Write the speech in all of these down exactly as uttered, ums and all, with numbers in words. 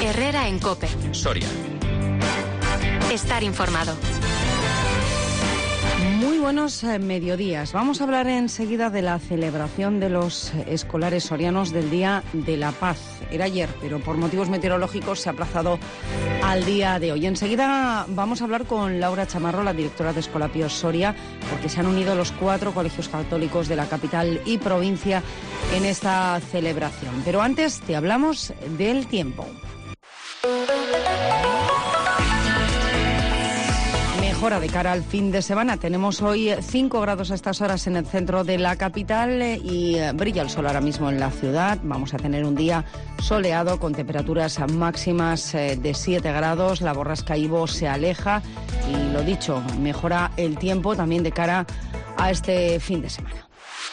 Herrera en COPE. Soria. Estar informado. Muy buenos eh, mediodías. Vamos a hablar enseguida de la celebración de los escolares sorianos del Día de la Paz. Era ayer, pero por motivos meteorológicos se ha aplazado al día de hoy. Enseguida vamos a hablar con Laura Chamarro, la directora de Escolapios Soria, porque se han unido los cuatro colegios católicos de la capital y provincia en esta celebración. Pero antes te hablamos del tiempo. Mejora de cara al fin de semana. Tenemos hoy cinco grados a estas horas en el centro de la capital y brilla el sol ahora mismo en la ciudad. Vamos a tener un día soleado con temperaturas máximas de siete grados. La borrasca Ivo se aleja y, lo dicho, mejora el tiempo también de cara a este fin de semana.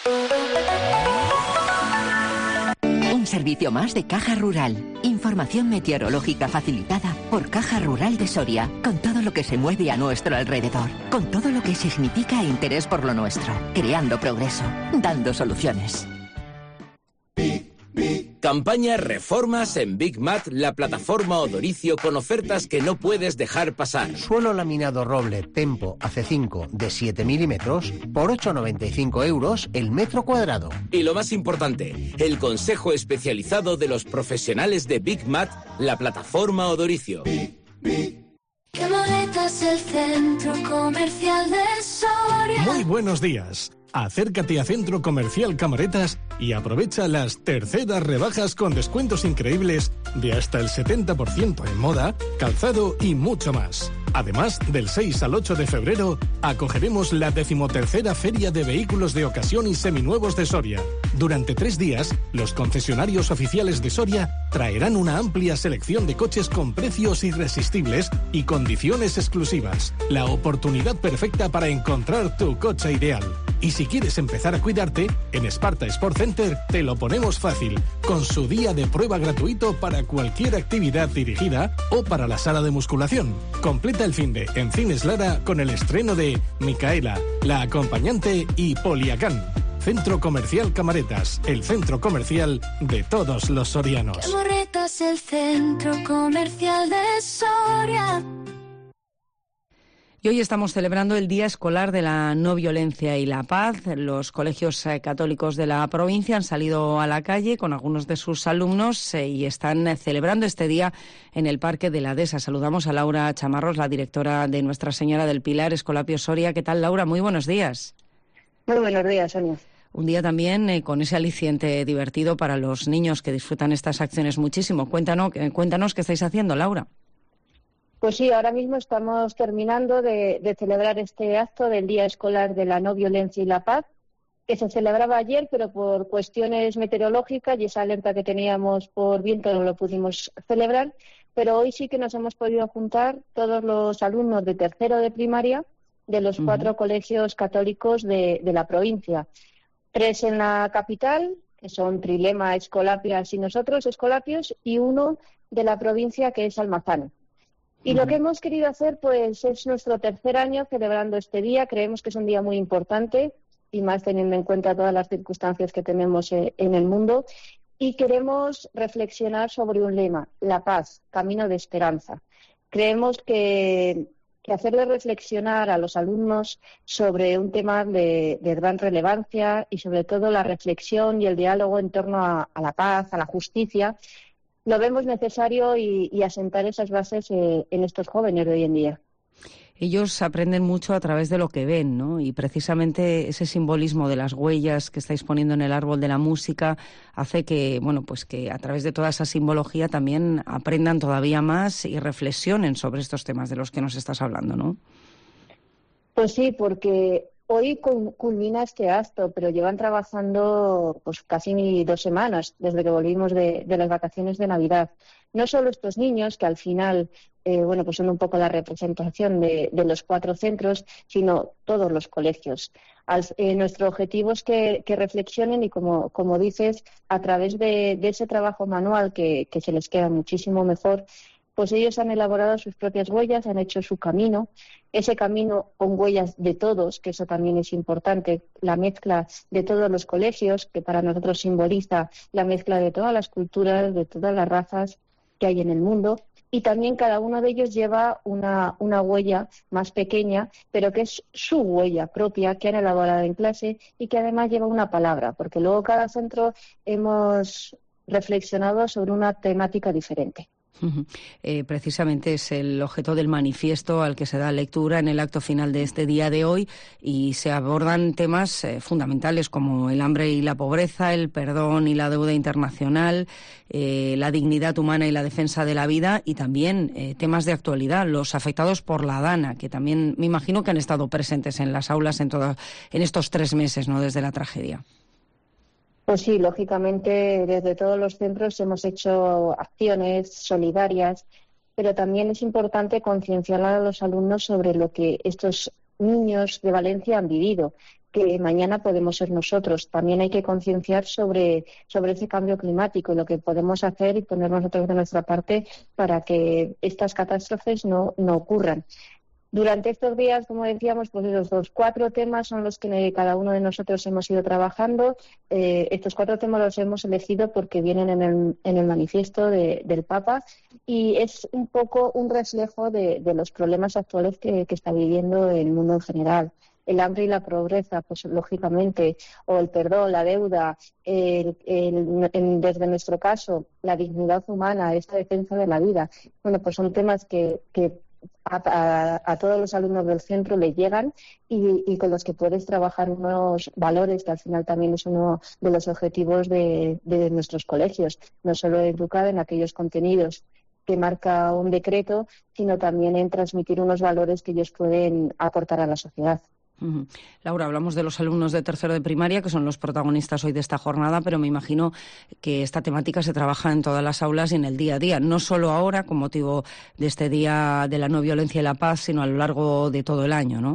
Un servicio más de Caja Rural. Información meteorológica facilitada por Caja Rural de Soria, con todo lo que se mueve a nuestro alrededor, con todo lo que significa interés por lo nuestro, creando progreso, dando soluciones. Campaña Reformas en Big Mat, la plataforma Odoricio con ofertas que no puedes dejar pasar. Suelo laminado roble Tempo A C cinco de siete milímetros por ocho con noventa y cinco euros el metro cuadrado. Y lo más importante, el consejo especializado de los profesionales de Big Mat, la plataforma Odoricio. Camaretas, el centro comercial de Soria. Muy buenos días. Acércate a Centro Comercial Camaretas y aprovecha las terceras rebajas con descuentos increíbles de hasta el setenta por ciento en moda, calzado y mucho más. Además, del seis al ocho de febrero, acogeremos la decimotercera Feria de Vehículos de Ocasión y Seminuevos de Soria. Durante tres días, los concesionarios oficiales de Soria traerán una amplia selección de coches con precios irresistibles y condiciones exclusivas. La oportunidad perfecta para encontrar tu coche ideal. Y si quieres empezar a cuidarte, en Esparta Sport Center te lo ponemos fácil, con su día de prueba gratuito para cualquier actividad dirigida o para la sala de musculación. Completa el finde en Cines Lara con el estreno de Micaela, la acompañante y Poliacán. Centro Comercial Camaretas, el centro comercial de todos los sorianos. Camaretas, el centro comercial de Soria. Y hoy estamos celebrando el Día Escolar de la No Violencia y la Paz. Los colegios eh, católicos de la provincia han salido a la calle con algunos de sus alumnos eh, y están eh, celebrando este día en el Parque de la Dehesa. Saludamos a Laura Chamarros, la directora de Nuestra Señora del Pilar, Escolapios Soria. ¿Qué tal, Laura? Muy buenos días. Muy buenos días, Sonia. Un día también eh, con ese aliciente divertido para los niños que disfrutan estas acciones muchísimo. Cuéntanos, eh, cuéntanos qué estáis haciendo, Laura. Pues sí, ahora mismo estamos terminando de, de celebrar este acto del Día Escolar de la No Violencia y la Paz, que se celebraba ayer, pero por cuestiones meteorológicas y esa alerta que teníamos por viento no lo pudimos celebrar, pero hoy sí que nos hemos podido juntar todos los alumnos de tercero de primaria de los uh-huh. cuatro colegios católicos de, de la provincia. Tres en la capital, que son Trilema, Escolapias y nosotros, Escolapios, y uno de la provincia, que es Almazán. Y lo que hemos querido hacer, pues, es nuestro tercer año celebrando este día. Creemos que es un día muy importante, y más teniendo en cuenta todas las circunstancias que tenemos eh, en el mundo. Y queremos reflexionar sobre un lema: la paz, camino de esperanza. Creemos que, que hacerle reflexionar a los alumnos sobre un tema de, de gran relevancia y, sobre todo, la reflexión y el diálogo en torno a, a la paz, a la justicia, lo vemos necesario y, y asentar esas bases eh, en estos jóvenes de hoy en día. Ellos aprenden mucho a través de lo que ven, ¿no? Y precisamente ese simbolismo de las huellas que estáis poniendo en el árbol de la música hace que, bueno, pues que a través de toda esa simbología también aprendan todavía más y reflexionen sobre estos temas de los que nos estás hablando, ¿no? Pues sí, porque hoy culmina este acto, pero llevan trabajando pues casi dos semanas desde que volvimos de, de las vacaciones de Navidad. No solo estos niños, que al final eh, bueno, pues son un poco la representación de, de los cuatro centros, sino todos los colegios. Al, eh, nuestro objetivo es que, que reflexionen y, como, como dices, a través de, de ese trabajo manual que, que se les queda muchísimo mejor, pues ellos han elaborado sus propias huellas, han hecho su camino, ese camino con huellas de todos, que eso también es importante, la mezcla de todos los colegios, que para nosotros simboliza la mezcla de todas las culturas, de todas las razas, que hay en el mundo. Y también cada uno de ellos lleva una, una huella más pequeña, pero que es su huella propia, que han elaborado en clase y que además lleva una palabra, porque luego cada centro hemos reflexionado sobre una temática diferente. Uh-huh. Eh, precisamente es el objeto del manifiesto al que se da lectura en el acto final de este día de hoy, y se abordan temas eh, fundamentales como el hambre y la pobreza, el perdón y la deuda internacional, eh, la dignidad humana y la defensa de la vida, y también eh, temas de actualidad, los afectados por la DANA, que también me imagino que han estado presentes en las aulas en, todo, en estos tres meses, ¿no?, desde la tragedia. Pues sí, lógicamente desde todos los centros hemos hecho acciones solidarias, pero también es importante concienciar a los alumnos sobre lo que estos niños de Valencia han vivido, que mañana podemos ser nosotros. También hay que concienciar sobre, sobre ese cambio climático y lo que podemos hacer y poner nosotros de nuestra parte para que estas catástrofes no, no ocurran. Durante estos días, como decíamos, pues los, los cuatro temas son los que cada uno de nosotros hemos ido trabajando. Eh, estos cuatro temas los hemos elegido porque vienen en el, en el manifiesto de, del Papa, y es un poco un reflejo de, de los problemas actuales que, que está viviendo el mundo en general. El hambre y la pobreza, pues lógicamente, o el perdón, la deuda, el, el, el, desde nuestro caso, la dignidad humana, esta defensa de la vida. Bueno, pues son temas que... que A, a, a todos los alumnos del centro les llegan y, y con los que puedes trabajar unos valores que al final también es uno de los objetivos de, de nuestros colegios, no solo educar en aquellos contenidos que marca un decreto, sino también en transmitir unos valores que ellos pueden aportar a la sociedad. Uh-huh. Laura, hablamos de los alumnos de tercero de primaria, que son los protagonistas hoy de esta jornada, pero me imagino que esta temática se trabaja en todas las aulas y en el día a día, no solo ahora con motivo de este Día de la No Violencia y la Paz, sino a lo largo de todo el año, ¿no?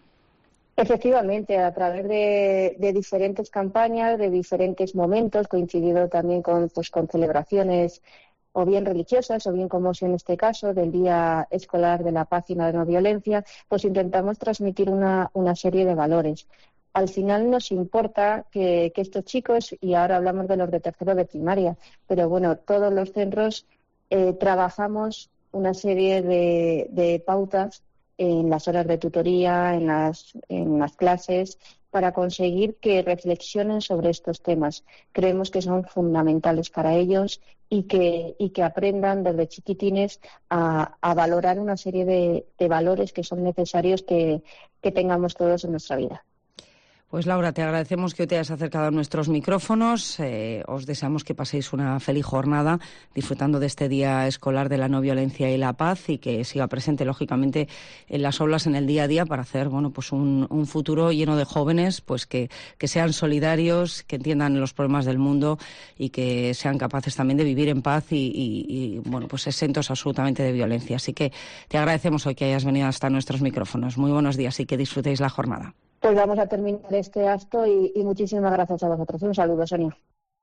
Efectivamente, a través de, de diferentes campañas, de diferentes momentos, coincidido también con, pues, con celebraciones o bien religiosas, o bien como es en este caso, del Día Escolar de la Paz y la No Violencia, pues intentamos transmitir una, una serie de valores. Al final nos importa que, que estos chicos, y ahora hablamos de los de tercero de primaria, pero bueno, todos los centros eh, trabajamos una serie de, de pautas en las horas de tutoría, en las, en las clases, para conseguir que reflexionen sobre estos temas. Creemos que son fundamentales para ellos y que, y que aprendan desde chiquitines a, a valorar una serie de, de valores que son necesarios que, que tengamos todos en nuestra vida. Pues Laura, te agradecemos que hoy te hayas acercado a nuestros micrófonos. Eh, os deseamos que paséis una feliz jornada disfrutando de este Día Escolar de la No Violencia y la Paz, y que siga presente, lógicamente, en las aulas en el día a día para hacer, bueno, pues un, un futuro lleno de jóvenes, pues que, que sean solidarios, que entiendan los problemas del mundo y que sean capaces también de vivir en paz y, y, y bueno, pues exentos absolutamente de violencia. Así que te agradecemos hoy que hayas venido hasta nuestros micrófonos. Muy buenos días y que disfrutéis la jornada. Pues vamos a terminar este acto y, y muchísimas gracias a vosotros. Un saludo, Sonia.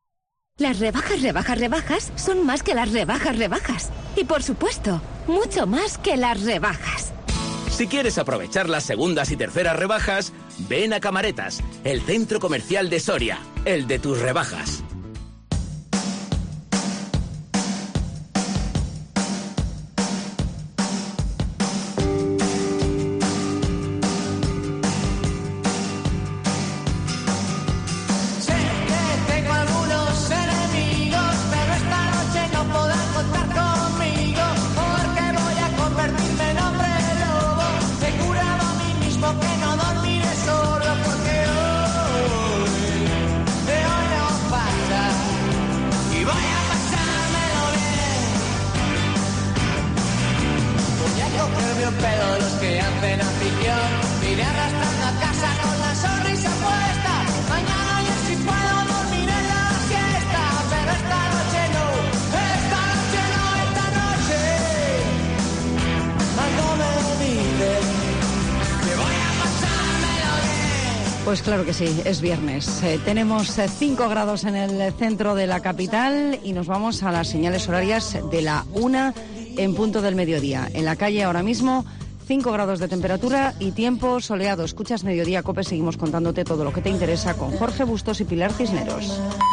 Las rebajas, rebajas, rebajas son más que las rebajas, rebajas. Y por supuesto, mucho más que las rebajas. Si quieres aprovechar las segundas y terceras rebajas, ven a Camaretas, el centro comercial de Soria, el de tus rebajas. Pero los que hacen afición, iré arrastrando a casa con la sonrisa puesta. Mañana yo sí puedo dormir en la siesta, pero esta noche no, esta noche no, esta noche algo me dice que voy a pasármelo bien. Pues claro que sí, es viernes. Eh, tenemos cinco grados en el centro de la capital y nos vamos a las señales horarias de la una en punto del mediodía. En la calle ahora mismo cinco grados de temperatura y tiempo soleado. Escuchas Mediodía Cope, seguimos contándote todo lo que te interesa con Jorge Bustos y Pilar Cisneros.